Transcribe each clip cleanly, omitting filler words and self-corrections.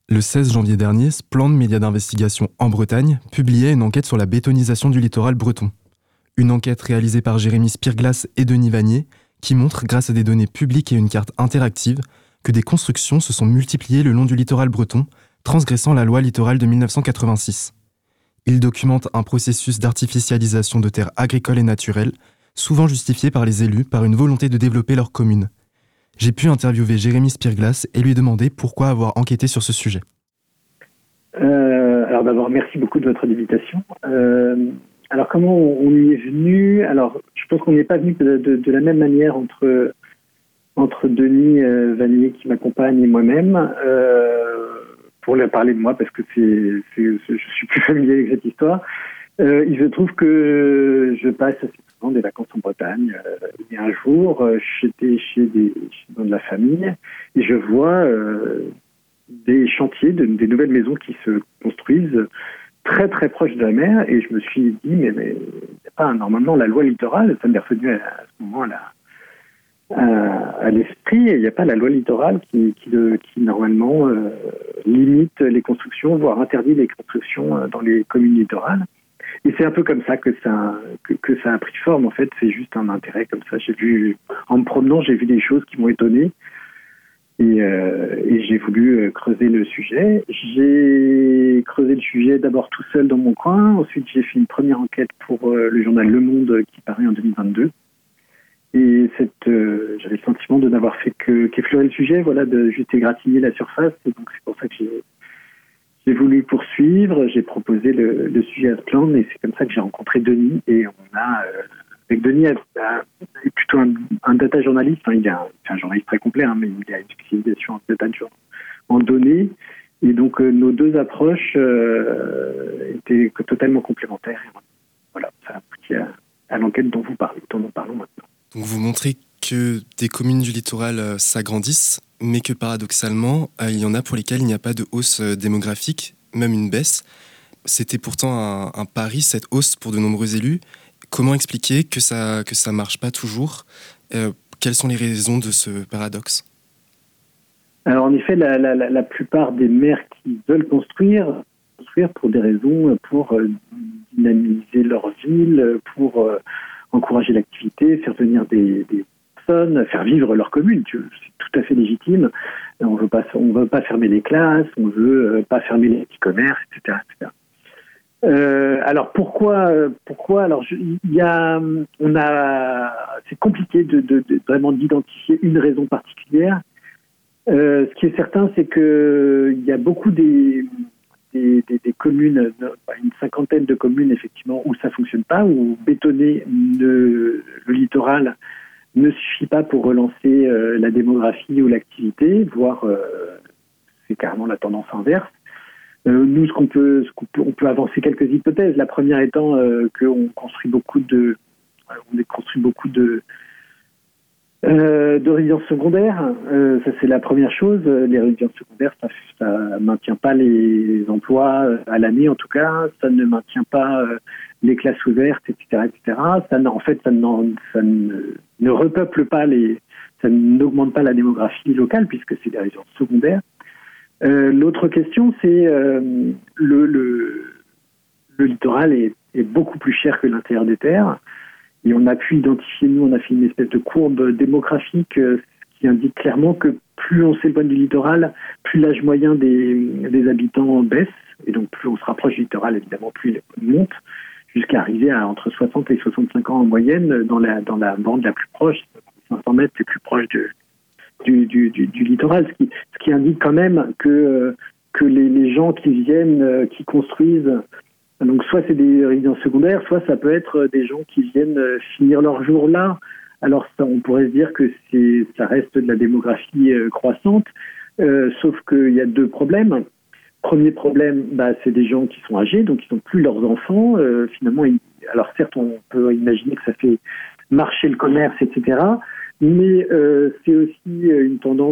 Le 16 janvier dernier, Splend, média d'investigation en Bretagne, publiait une enquête sur la bétonisation du littoral breton. Une enquête réalisée par Jérémy Spirglas et Denis Vanier, qui montre, grâce à des données publiques et une carte interactive, que des constructions se sont multipliées le long du littoral breton, transgressant la loi littorale de 1986. Il documente un processus d'artificialisation de terres agricoles et naturelles, souvent justifié par les élus par une volonté de développer leur commune. J'ai pu interviewer Jérémy Spirglas et lui demander pourquoi avoir enquêté sur ce sujet. Alors d'abord, merci beaucoup de votre invitation. Alors comment on y est venu ? Alors je pense qu'on n'est pas venu de la même manière entre Denis Vanier qui m'accompagne et moi-même, pour parler de moi parce que je suis plus familier avec cette histoire. Il se trouve que je passe assez souvent des vacances en Bretagne. Et un jour, j'étais dans de la famille et je vois des chantiers, des nouvelles maisons qui se construisent très très proches de la mer. Et je me suis dit, mais il n'y a pas normalement la loi littorale, ça m'est revenu à ce moment-là à l'esprit, il n'y a pas la loi littorale qui normalement limite les constructions, voire interdit les constructions dans les communes littorales. Et c'est un peu comme ça que ça a pris forme. En fait, c'est juste un intérêt comme ça. En me promenant, j'ai vu des choses qui m'ont étonné et j'ai voulu creuser le sujet. J'ai creusé le sujet d'abord tout seul dans mon coin. Ensuite, j'ai fait une première enquête pour le journal Le Monde qui paraît en 2022. Et j'avais le sentiment de n'avoir fait qu'effleurer le sujet, voilà, de juste égratigner la surface. Et donc c'est pour ça que j'ai voulu poursuivre. J'ai proposé le sujet à Splend et c'est comme ça que j'ai rencontré Denis. Et on a, avec Denis, est plutôt un data journaliste. Enfin, c'est un journaliste très complet, mais il a une spécialisation en data en données. Et donc nos deux approches étaient totalement complémentaires. Et voilà, ça a pris à l'enquête dont nous parlons maintenant. Donc vous montrez que des communes du littoral s'agrandissent, mais que paradoxalement, il y en a pour lesquelles il n'y a pas de hausse démographique, même une baisse. C'était pourtant un pari, cette hausse pour de nombreux élus. Comment expliquer que ça marche pas toujours ? Quelles sont les raisons de ce paradoxe ? Alors en effet, la plupart des maires qui veulent construire pour des raisons, pour dynamiser leur ville, pour encourager l'activité, faire venir des personnes, faire vivre leur commune. C'est tout à fait légitime. On veut pas fermer les classes, on veut pas fermer les petits commerces, etc., etc. Alors pourquoi Alors c'est compliqué de vraiment d'identifier une raison particulière. Ce qui est certain, c'est que il y a beaucoup des communes, une cinquantaine de communes effectivement où ça fonctionne pas, où bétonner le littoral ne suffit pas pour relancer la démographie ou l'activité, voire c'est carrément la tendance inverse. Nous, on peut avancer quelques hypothèses. La première étant qu'on construit beaucoup de résidences secondaires. Ça, c'est la première chose. Les résidences secondaires, ça maintient pas les emplois à l'année, en tout cas. Ça ne maintient pas les classes ouvertes, etc., etc. Ça ne repeuple pas ça n'augmente pas la démographie locale puisque c'est des résidences secondaires. L'autre question, c'est le littoral est beaucoup plus cher que l'intérieur des terres. Et on a pu identifier, on a fait une espèce de courbe démographique qui indique clairement que plus on s'éloigne du littoral, plus l'âge moyen des habitants baisse. Et donc plus on se rapproche du littoral, évidemment, plus il monte, jusqu'à arriver à entre 60 et 65 ans en moyenne dans la bande la plus proche, 500 mètres les plus proches du littoral. Ce qui indique quand même que les gens qui viennent, qui construisent, donc soit c'est des résidences secondaires, soit ça peut être des gens qui viennent finir leur jour là. Alors ça, on pourrait se dire que ça reste de la démographie croissante, sauf qu'il y a deux problèmes. Premier problème, c'est des gens qui sont âgés, donc ils n'ont plus leurs enfants. Finalement, alors certes, on peut imaginer que ça fait marcher le commerce, etc. Mais c'est aussi une tendance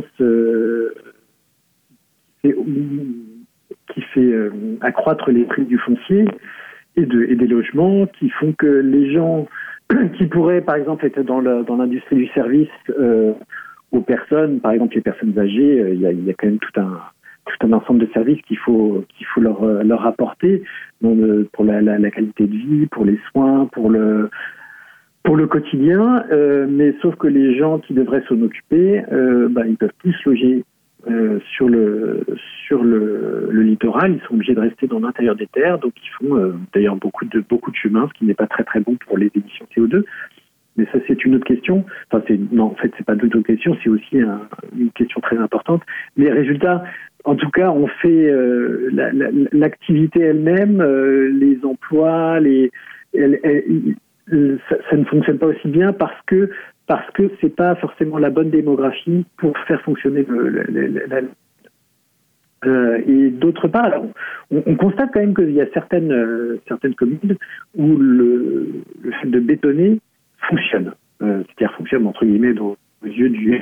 qui fait accroître les prix du foncier et des logements, qui font que les gens qui pourraient, par exemple, être dans l'industrie du service aux personnes, par exemple les personnes âgées, il y a quand même tout un un ensemble de services qu'il faut leur apporter pour la qualité de vie, pour les soins, pour le quotidien, mais sauf que les gens qui devraient s'en occuper, ils peuvent plus se loger sur le littoral. Ils sont obligés de rester dans l'intérieur des terres, donc ils font d'ailleurs beaucoup de chemin, ce qui n'est pas très très bon pour les émissions CO2. Mais ça, c'est une autre question. Enfin, en fait, c'est pas une autre question, c'est aussi une question très importante. Mais résultat, en tout cas, on fait l'activité elle-même, les emplois, ça ne fonctionne pas aussi bien parce que c'est pas forcément la bonne démographie pour faire fonctionner et d'autre part, alors, on constate quand même qu'il y a certaines communes où le fait de bétonner fonctionne, c'est-à-dire fonctionne entre guillemets aux yeux du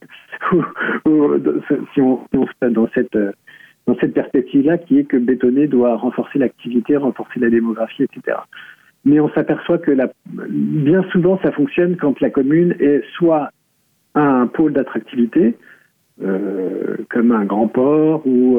si on se met dans cette perspective-là, qui est que bétonner doit renforcer l'activité, renforcer la démographie, etc. Mais on s'aperçoit que bien souvent, ça fonctionne quand la commune est soit un pôle d'attractivité, comme un grand port ou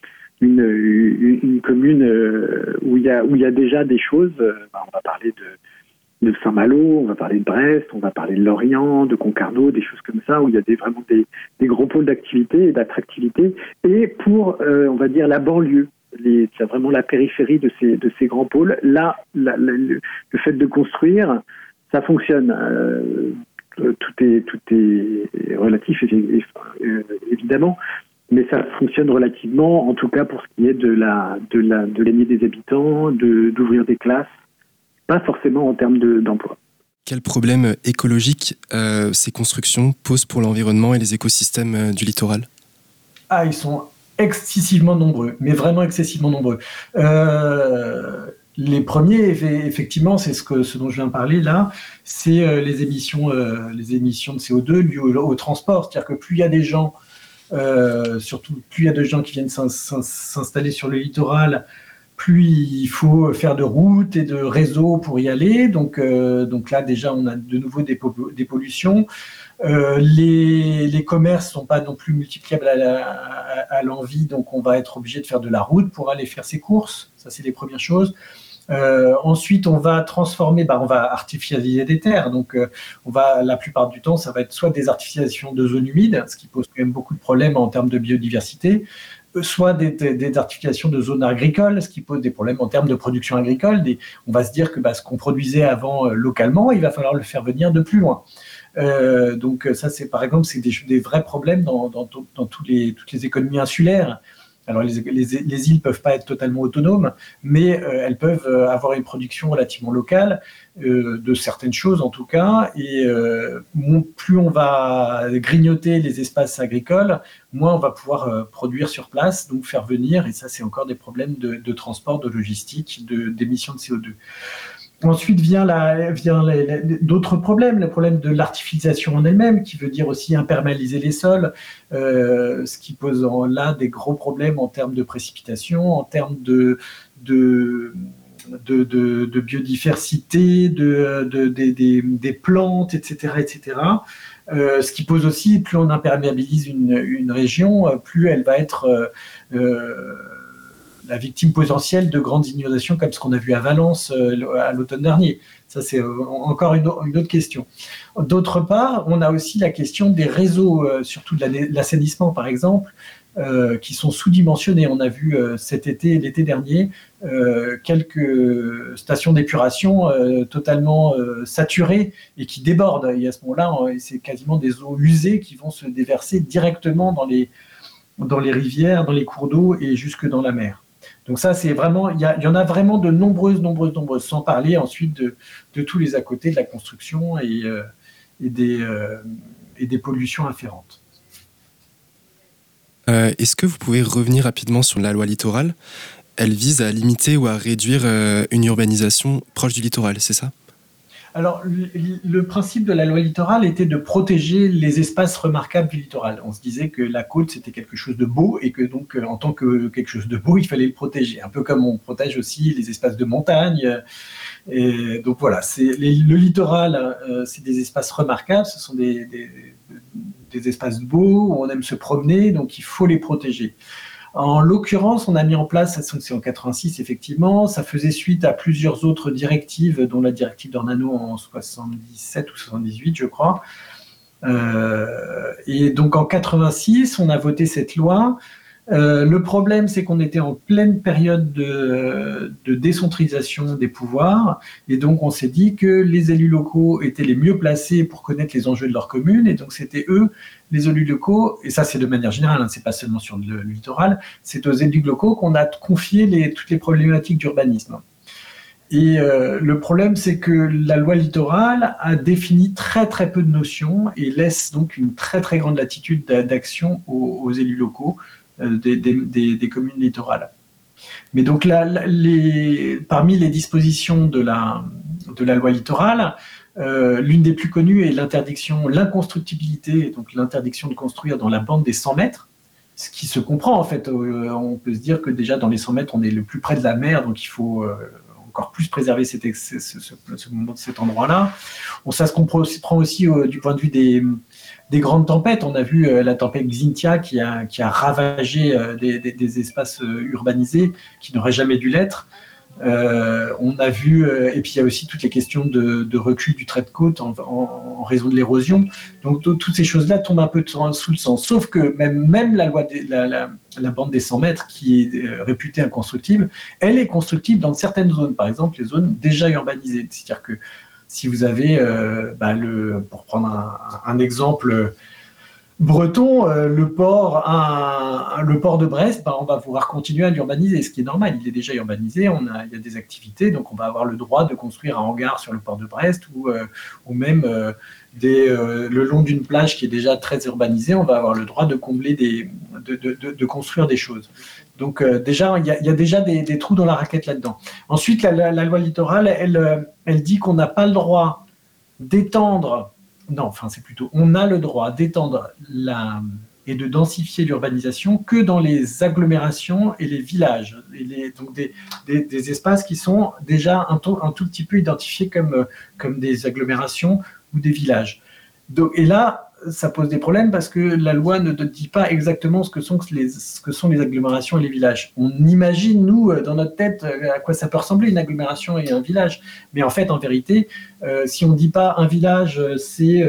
une commune où il y a déjà des choses. On va parler de Saint-Malo, on va parler de Brest, on va parler de Lorient, de Concarneau, des choses comme ça, où il y a vraiment des gros pôles d'activité et d'attractivité. Et pour, on va dire, la banlieue, c'est vraiment la périphérie de ces grands pôles. Là, le fait de construire, ça fonctionne. Tout est relatif, évidemment, mais ça fonctionne relativement, en tout cas pour ce qui est de l'année des habitants, d'ouvrir des classes, pas forcément en termes d'emploi. Quels problèmes écologiques ces constructions posent pour l'environnement et les écosystèmes du littoral ? Ils sont excessivement nombreux, mais vraiment excessivement nombreux. Les premiers, effectivement, c'est ce dont je viens de parler là, c'est les émissions de CO2 liées au transport. C'est-à-dire que plus il y a des gens, surtout plus il y a de gens qui viennent s'installer sur le littoral, plus il faut faire de routes et de réseaux pour y aller. Donc là, déjà, on a de nouveau des pollutions. Les commerces ne sont pas non plus multipliables à l'envi, donc on va être obligé de faire de la route pour aller faire ses courses. Ça, c'est les premières choses. Ensuite, on va transformer, on va artificialiser des terres. Donc, la plupart du temps, ça va être soit des artificialisations de zones humides, ce qui pose quand même beaucoup de problèmes en termes de biodiversité, soit des artificialisations de zones agricoles, ce qui pose des problèmes en termes de production agricole. On va se dire que ce qu'on produisait avant localement, il va falloir le faire venir de plus loin. Donc ça, c'est par exemple, c'est des vrais problèmes dans toutes les économies insulaires. Alors les îles ne peuvent pas être totalement autonomes, mais elles peuvent avoir une production relativement locale de certaines choses en tout cas, et plus on va grignoter les espaces agricoles, moins on va pouvoir produire sur place, donc faire venir, et ça c'est encore des problèmes de transport, de logistique, d'émissions de CO2. Ensuite vient d'autres problèmes, le problème de l'artificialisation en elle-même, qui veut dire aussi imperméabiliser les sols, ce qui pose là des gros problèmes en termes de précipitation, en termes de biodiversité, des plantes, etc., etc. Ce qui pose aussi, plus on imperméabilise une région, plus elle va être la victime potentielle de grandes inondations comme ce qu'on a vu à Valence à l'automne dernier. Ça, c'est encore une autre question. D'autre part, on a aussi la question des réseaux, surtout de l'assainissement, par exemple, qui sont sous-dimensionnés. On a vu l'été dernier, quelques stations d'épuration totalement saturées et qui débordent. Et à ce moment-là, c'est quasiment des eaux usées qui vont se déverser directement dans les rivières, dans les cours d'eau et jusque dans la mer. Donc ça, c'est vraiment, il y en a vraiment de nombreuses, sans parler ensuite de tous les à côté de la construction et des pollutions afférentes. Est-ce que vous pouvez revenir rapidement sur la loi littorale ? Elle vise à limiter ou à réduire une urbanisation proche du littoral, c'est ça ? Alors, le principe de la loi littorale était de protéger les espaces remarquables du littoral. On se disait que la côte, c'était quelque chose de beau et que donc, en tant que quelque chose de beau, il fallait le protéger. Un peu comme on protège aussi les espaces de montagne. Et donc voilà, le littoral, c'est des espaces remarquables, ce sont des espaces beaux où on aime se promener, donc il faut les protéger. En l'occurrence, on a mis en place, c'est en 86 effectivement, ça faisait suite à plusieurs autres directives, dont la directive d'Ornano en 77 ou 78, je crois. Et donc en 86, on a voté cette loi. Le problème, c'est qu'on était en pleine période de décentralisation des pouvoirs, et donc on s'est dit que les élus locaux étaient les mieux placés pour connaître les enjeux de leur commune, et donc c'était eux, les élus locaux, et ça c'est de manière générale, hein, c'est pas seulement sur le littoral, c'est aux élus locaux qu'on a confié toutes les problématiques d'urbanisme. Et le problème, c'est que la loi littorale a défini très très peu de notions et laisse donc une très très grande latitude d'action aux élus locaux des communes littorales. Mais donc parmi les dispositions de la loi littorale, l'une des plus connues est l'inconstructibilité, donc l'interdiction de construire dans la bande des 100 mètres, ce qui se comprend en fait. On peut se dire que déjà dans les 100 mètres, on est le plus près de la mer, donc il faut encore plus préserver cet endroit-là. Bon, ça se comprend aussi du point de vue des grandes tempêtes. On a vu la tempête Xynthia qui a ravagé des espaces urbanisés qui n'auraient jamais dû l'être. On a vu, et puis il y a aussi toutes les questions de recul du trait de côte en raison de l'érosion. Donc toutes ces choses-là tombent un peu sous le sens. Sauf que même la loi la bande des 100 mètres, qui est réputée inconstructible, elle est constructible dans certaines zones. Par exemple, les zones déjà urbanisées. C'est-à-dire que si vous avez, pour prendre un exemple breton, le port de Brest, on va pouvoir continuer à l'urbaniser, ce qui est normal, il est déjà urbanisé, il y a des activités, donc on va avoir le droit de construire un hangar sur le port de Brest ou même le long d'une plage qui est déjà très urbanisée, on va avoir le droit de combler de construire des choses. Donc déjà, il y a déjà des trous dans la raquette là-dedans. Ensuite, la loi littorale, elle dit qu'on n'a pas le droit d'étendre. Non, enfin c'est plutôt, on a le droit d'étendre et de densifier l'urbanisation que dans les agglomérations et les villages, donc des espaces qui sont déjà un tout petit peu identifiés comme des agglomérations ou des villages. Donc, et là, ça pose des problèmes parce que la loi ne dit pas exactement ce que sont les agglomérations et les villages. On imagine, nous, dans notre tête, à quoi ça peut ressembler une agglomération et un village. Mais en fait, en vérité, si on ne dit pas un village, c'est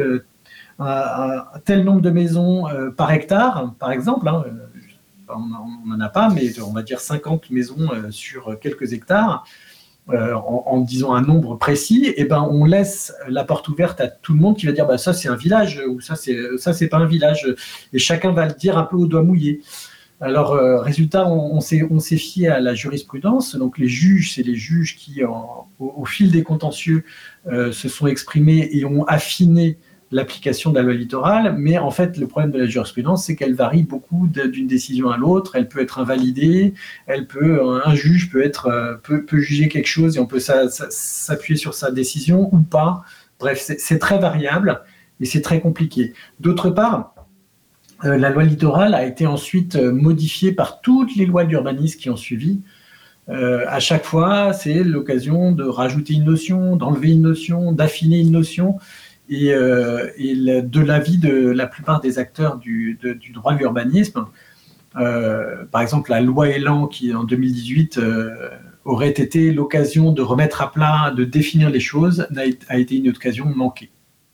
un tel nombre de maisons par hectare, par exemple, hein, on n'en a pas, mais on va dire 50 maisons sur quelques hectares, en disant un nombre précis, et on laisse la porte ouverte à tout le monde qui va dire ça c'est un village ou ça c'est pas un village, et chacun va le dire un peu au doigt mouillé. Alors résultat, on s'est fié à la jurisprudence. Donc les juges, c'est les juges qui au fil des contentieux se sont exprimés et ont affiné l'application de la loi littorale, mais en fait, le problème de la jurisprudence, c'est qu'elle varie beaucoup d'une décision à l'autre. Elle peut être invalidée, un juge peut juger quelque chose et on peut s'appuyer sur sa décision ou pas. Bref, c'est très variable et c'est très compliqué. D'autre part, la loi littorale a été ensuite modifiée par toutes les lois d'urbanisme qui ont suivi. À chaque fois, c'est l'occasion de rajouter une notion, d'enlever une notion, d'affiner une notion. Et de l'avis de la plupart des acteurs du droit de l'urbanisme, par exemple la loi Elan qui en 2018 aurait été l'occasion de remettre à plat, de définir les choses, a été une occasion manquée.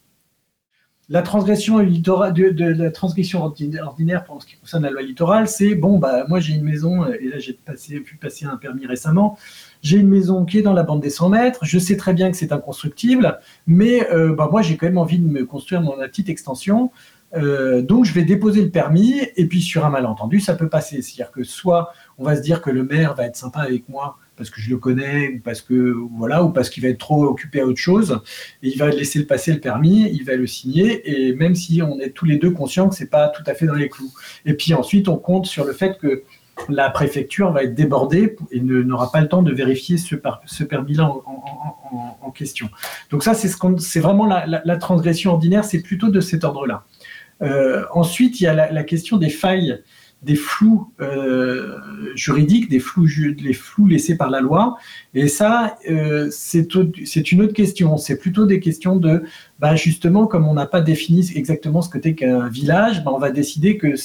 La transgression la transgression ordinaire pour ce qui concerne la loi littorale, c'est moi j'ai une maison, et là j'ai pu passer un permis récemment, j'ai une maison qui est dans la bande des 100 mètres, je sais très bien que c'est inconstructible, mais moi j'ai quand même envie de me construire ma petite extension, donc je vais déposer le permis, et puis sur un malentendu ça peut passer, c'est-à-dire que soit on va se dire que le maire va être sympa avec moi, parce que je le connais, ou parce qu'il va être trop occupé à autre chose, et il va laisser passer le permis, il va le signer, et même si on est tous les deux conscients que c'est pas tout à fait dans les clous. Et puis ensuite, on compte sur le fait que la préfecture va être débordée et n'aura pas le temps de vérifier ce permis-là en question. Donc ça, c'est vraiment la transgression ordinaire, c'est plutôt de cet ordre-là. Ensuite, il y a la question des failles, des flous juridiques, des flous laissés par la loi. Et ça, c'est une autre question. C'est plutôt des questions de, justement, comme on n'a pas défini exactement ce que c'est qu'un village, on va décider que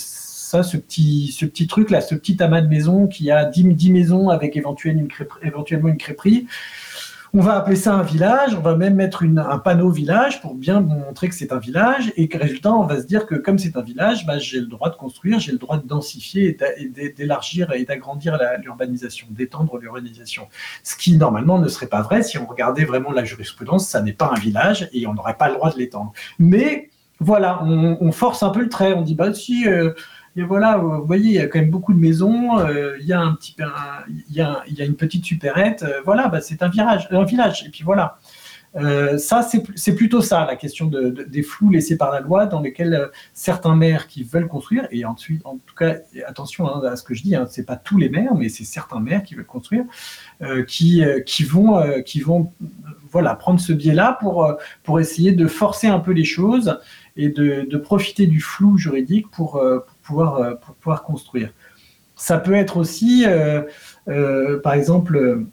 ce petit truc là, ce petit amas de maisons qui a 10 maisons avec éventuellement une crêperie. On va appeler ça un village, on va même mettre un panneau village pour bien montrer que c'est un village, et que résultat, on va se dire que comme c'est un village, j'ai le droit de construire, j'ai le droit de densifier et d'élargir et d'agrandir l'urbanisation, d'étendre l'urbanisation. Ce qui, normalement, ne serait pas vrai si on regardait vraiment la jurisprudence, ça n'est pas un village et on n'aurait pas le droit de l'étendre. Mais voilà, on force un peu le trait, on dit, si... et voilà, vous voyez, il y a quand même beaucoup de maisons, il y a une petite supérette, c'est un village. Et puis voilà. Ça, c'est plutôt ça, la question des flous laissés par la loi, dans lesquels certains maires qui veulent construire, et ensuite, en tout cas, attention à ce que je dis, c'est pas tous les maires, mais c'est certains maires qui veulent construire, qui vont prendre ce biais-là pour essayer de forcer un peu les choses et de profiter du flou juridique pour pouvoir construire. Ça peut être aussi, par exemple,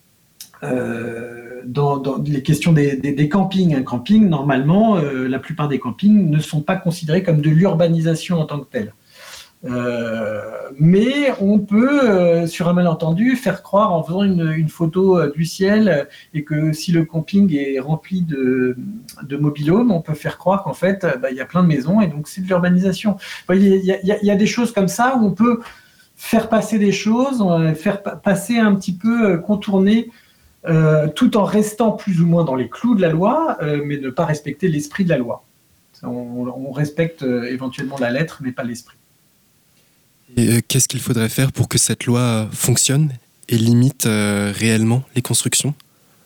dans les questions des campings. Un camping, normalement, la plupart des campings ne sont pas considérés comme de l'urbanisation en tant que telle. Mais on peut, sur un malentendu, faire croire en faisant une photo du ciel, et que si le camping est rempli de mobil-homes, on peut faire croire qu'en fait, il y a plein de maisons et donc c'est de l'urbanisation. Il y a des choses comme ça où on peut faire passer des choses, faire passer un petit peu, contourner, tout en restant plus ou moins dans les clous de la loi, mais ne pas respecter l'esprit de la loi. On respecte éventuellement la lettre, mais pas l'esprit. Et qu'est-ce qu'il faudrait faire pour que cette loi fonctionne et limite réellement les constructions ?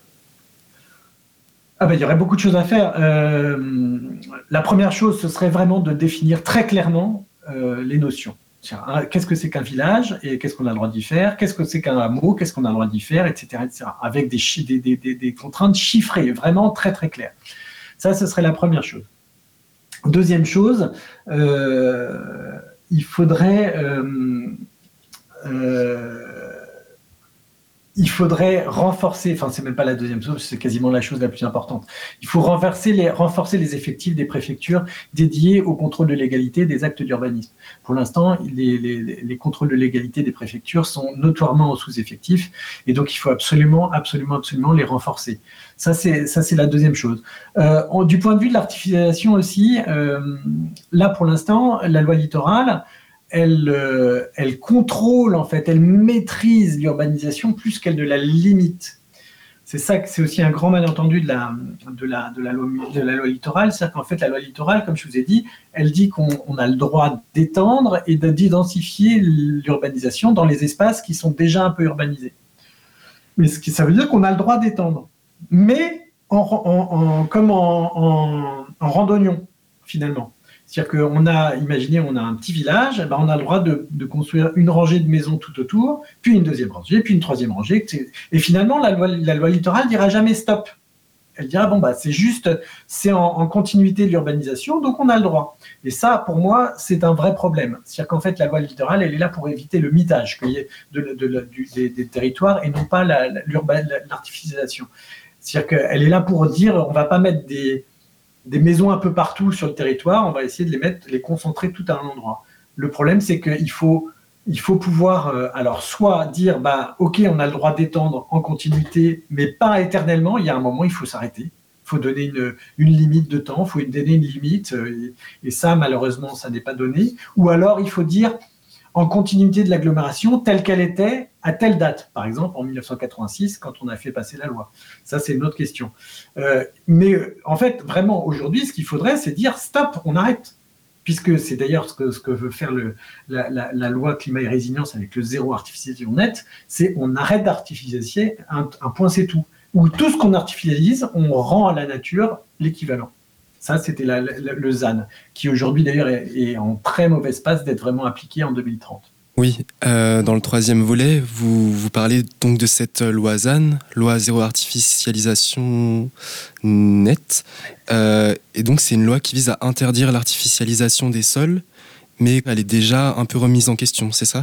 Il y aurait beaucoup de choses à faire. La première chose, ce serait vraiment de définir très clairement les notions. Qu'est-ce que c'est qu'un village et qu'est-ce qu'on a le droit d'y faire ? Qu'est-ce que c'est qu'un hameau ? Qu'est-ce qu'on a le droit d'y faire ? Etc. Avec des contraintes chiffrées, vraiment très très claires. Ça, ce serait la première chose. Deuxième chose, il faudrait renforcer, c'est même pas la deuxième chose, c'est quasiment la chose la plus importante. Il faut renforcer les effectifs des préfectures dédiés au contrôle de légalité des actes d'urbanisme. Pour l'instant, les contrôles de légalité des préfectures sont notoirement en sous-effectif, et donc il faut absolument les renforcer. Ça, c'est la deuxième chose. Du point de vue de l'artificialisation aussi, là pour l'instant, la loi littorale, elle contrôle, en fait, elle maîtrise l'urbanisation plus qu'elle ne la limite. C'est aussi un grand malentendu de la loi littorale, c'est-à-dire qu'en fait la loi littorale, comme je vous ai dit, elle dit qu'on a le droit d'étendre et d'identifier l'urbanisation dans les espaces qui sont déjà un peu urbanisés. Mais ça veut dire qu'on a le droit d'étendre, mais comme en randonnion, finalement. C'est-à-dire qu'on a un petit village, on a le droit de construire une rangée de maisons tout autour, puis une deuxième rangée, puis une troisième rangée. Et finalement, la loi littorale ne dira jamais stop. Elle dira, c'est en continuité de l'urbanisation, donc on a le droit. Et ça, pour moi, c'est un vrai problème. C'est-à-dire qu'en fait, la loi littorale, elle est là pour éviter le mitage qu'il y ait des territoires et non pas l'artificialisation. C'est-à-dire qu'elle est là pour dire, on ne va pas mettre des maisons un peu partout sur le territoire, on va essayer de les concentrer tout à un endroit. Le problème, c'est qu'il faut pouvoir, soit dire, ok, on a le droit d'étendre en continuité, mais pas éternellement. Il y a un moment, il faut s'arrêter. Il faut donner une limite de temps, il faut donner une limite, et ça, malheureusement, ça n'est pas donné. Ou alors, il faut dire, en continuité de l'agglomération, telle qu'elle était à telle date. Par exemple, en 1986, quand on a fait passer la loi. Ça, c'est une autre question. Mais en fait, vraiment, aujourd'hui, ce qu'il faudrait, c'est dire stop, on arrête. Puisque c'est d'ailleurs ce que veut faire la loi climat et résilience avec le zéro artificialisation net, c'est on arrête d'artificialiser, un point c'est tout. Ou tout ce qu'on artificialise, on rend à la nature l'équivalent. Ça, c'était le ZAN, qui aujourd'hui d'ailleurs est en très mauvaise passe d'être vraiment appliqué en 2030. Oui, dans le troisième volet, vous parlez donc de cette loi ZAN, loi zéro artificialisation nette. Et donc c'est une loi qui vise à interdire l'artificialisation des sols, mais elle est déjà un peu remise en question, c'est ça ?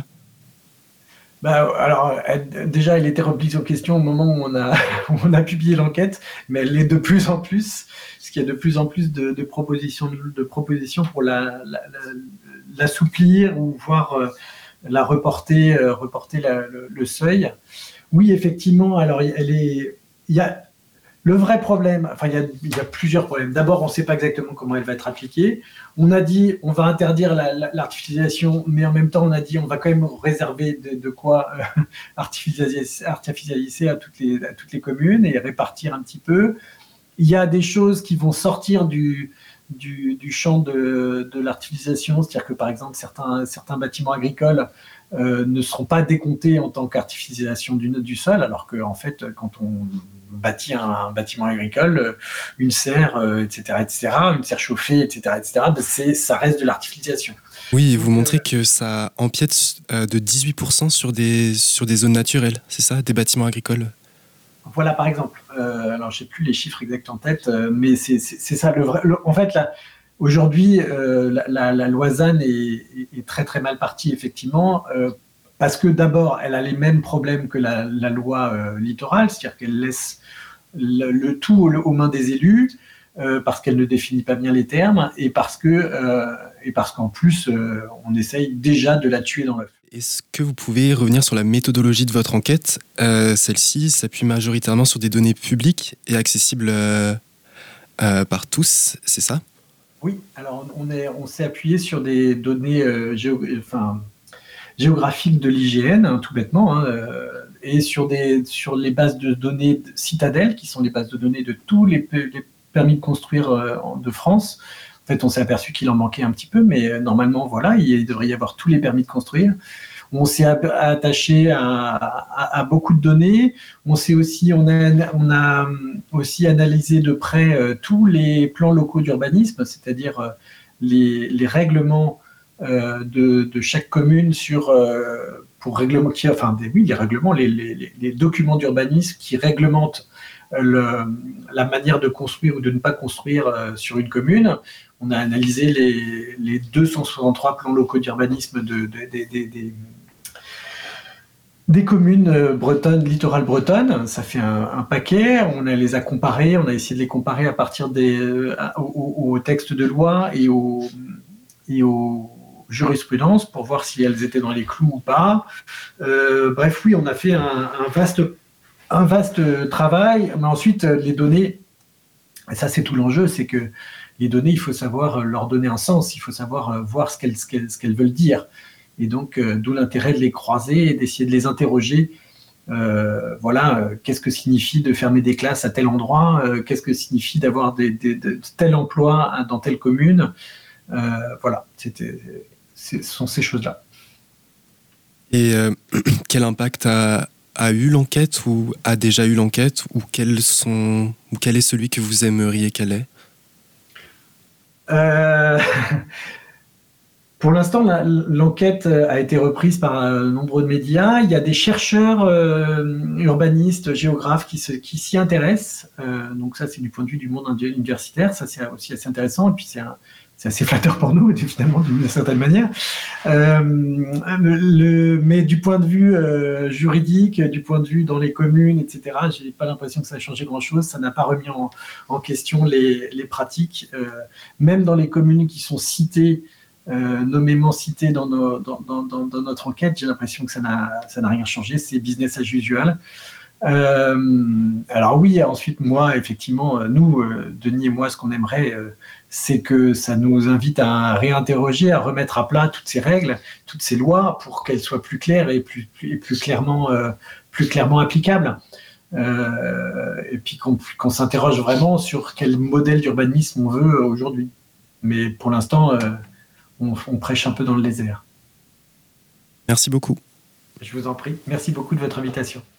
Alors, déjà, elle était remise en question au moment où on a publié l'enquête, mais elle l'est de plus en plus, parce qu'il y a de plus en plus de propositions pour l'assouplir ou voire la reporter le seuil. Oui, effectivement. Alors, il y a le vrai problème. Enfin, il y a plusieurs problèmes. D'abord, on ne sait pas exactement comment elle va être appliquée. On a dit on va interdire l'artificialisation, mais en même temps, on a dit on va quand même réserver de quoi artificialiser à toutes les communes et répartir un petit peu. Il y a des choses qui vont sortir du champ de l'artificialisation, c'est-à-dire que par exemple certains bâtiments agricoles ne seront pas décomptés en tant qu'artificialisation du sol, alors qu'en fait, quand on bâtit un bâtiment agricole, une serre, etc., une serre chauffée, etc., ça reste de l'artificialisation. Oui, vous montrez que ça empiète de 18% sur des zones naturelles, c'est ça, des bâtiments agricoles? Voilà, par exemple. Alors, je n'ai plus les chiffres exacts en tête, mais c'est ça. En fait, aujourd'hui, la loi ZAN est très, très mal partie, effectivement, parce que d'abord, elle a les mêmes problèmes que la loi littorale, c'est-à-dire qu'elle laisse le tout aux mains des élus, parce qu'elle ne définit pas bien les termes, et parce qu'en plus, on essaye déjà de la tuer dans l'œuf. Est-ce que vous pouvez revenir sur la méthodologie de votre enquête? Celle-ci s'appuie majoritairement sur des données publiques et accessibles par tous, c'est ça? Oui, alors on s'est appuyé sur des données géographiques de l'IGN, hein, tout bêtement, hein, et sur les bases de données Citadel, qui sont les bases de données de tous les permis de construire de France. En fait, on s'est aperçu qu'il en manquait un petit peu, mais normalement, voilà, il devrait y avoir tous les permis de construire. On s'est attaché à beaucoup de données. On a aussi analysé de près tous les plans locaux d'urbanisme, c'est-à-dire les règlements de chaque commune pour réglementer, les règlements, les documents d'urbanisme qui réglementent la manière de construire ou de ne pas construire sur une commune. On a analysé les 263 plans locaux d'urbanisme des communes bretonnes, littorales bretonnes. Ça fait un paquet. On les a comparés. On a essayé de les comparer à partir aux textes de loi et aux jurisprudences pour voir si elles étaient dans les clous ou pas. Bref, oui, on a fait un vaste travail. Mais ensuite, les données, et ça c'est tout l'enjeu, c'est que les données, il faut savoir leur donner un sens, il faut savoir voir ce qu'elles veulent dire. Et donc, d'où l'intérêt de les croiser et d'essayer de les interroger. Qu'est-ce que signifie de fermer des classes à tel endroit? Qu'est-ce que signifie d'avoir tel emploi dans telle commune? Ce sont ces choses-là. Et quel impact a eu l'enquête ou a déjà eu l'enquête ou quel est celui que vous aimeriez qu'elle ait? Pour l'instant, l'enquête a été reprise par nombreux médias. Il y a des chercheurs urbanistes, géographes qui s'y intéressent. Donc ça, c'est du point de vue du monde universitaire. Ça, c'est aussi assez intéressant. Et puis, c'est assez flatteur pour nous, finalement, d'une certaine manière. Mais du point de vue juridique, du point de vue dans les communes, etc., je n'ai pas l'impression que ça a changé grand-chose. Ça n'a pas remis en question les pratiques. Même dans les communes qui sont citées, nommément citées dans notre enquête, j'ai l'impression que ça n'a rien changé. C'est business as usual. Alors oui, ensuite, moi, effectivement, nous, Denis et moi, ce qu'on aimerait, c'est que ça nous invite à réinterroger, à remettre à plat toutes ces règles, toutes ces lois, pour qu'elles soient plus claires et plus clairement applicables. Et puis qu'on s'interroge vraiment sur quel modèle d'urbanisme on veut aujourd'hui. Mais pour l'instant, on prêche un peu dans le désert. Merci beaucoup. Je vous en prie. Merci beaucoup de votre invitation.